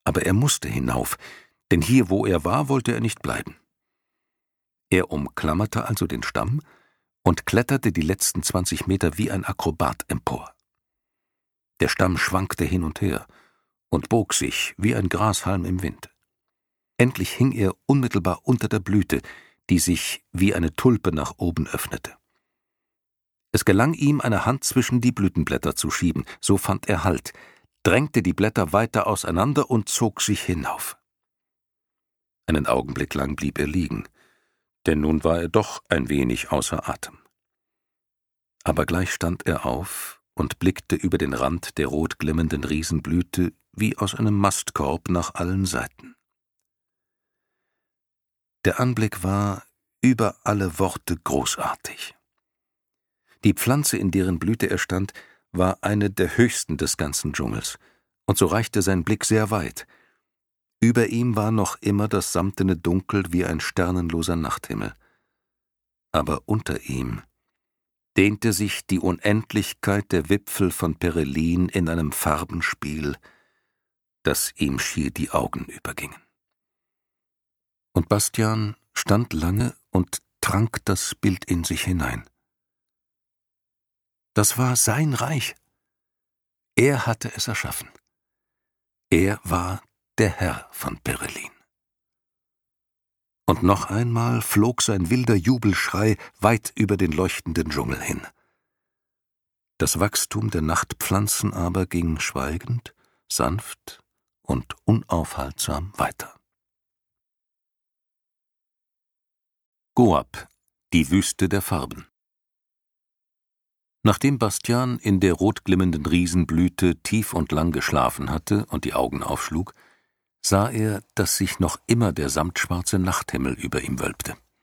Aber er musste hinauf, denn hier, wo er war, wollte er nicht bleiben. Er umklammerte also den Stamm und kletterte die letzten 20 Meter wie ein Akrobat empor. Der Stamm schwankte hin und her und bog sich wie ein Grashalm im Wind. Endlich hing er unmittelbar unter der Blüte, die sich wie eine Tulpe nach oben öffnete. Es gelang ihm, eine Hand zwischen die Blütenblätter zu schieben, so fand er Halt, drängte die Blätter weiter auseinander und zog sich hinauf. Einen Augenblick lang blieb er liegen, denn nun war er doch ein wenig außer Atem. Aber gleich stand er auf und blickte über den Rand der rot glimmenden Riesenblüte wie aus einem Mastkorb nach allen Seiten. Der Anblick war über alle Worte großartig. Die Pflanze, in deren Blüte er stand, war eine der höchsten des ganzen Dschungels, und so reichte sein Blick sehr weit. Über ihm war noch immer das samtene Dunkel wie ein sternenloser Nachthimmel. Aber unter ihm dehnte sich die Unendlichkeit der Wipfel von Perelin in einem Farbenspiel, das ihm schier die Augen übergingen. Und Bastian stand lange und trank das Bild in sich hinein. Das war sein Reich. Er hatte es erschaffen. Er war der Herr von Perelin. Und noch einmal flog sein wilder Jubelschrei weit über den leuchtenden Dschungel hin. Das Wachstum der Nachtpflanzen aber ging schweigend, sanft und unaufhaltsam weiter. Goab, die Wüste der Farben. Nachdem Bastian in der rotglimmenden Riesenblüte tief und lang geschlafen hatte und die Augen aufschlug, sah er, dass sich noch immer der samtschwarze Nachthimmel über ihm wölbte.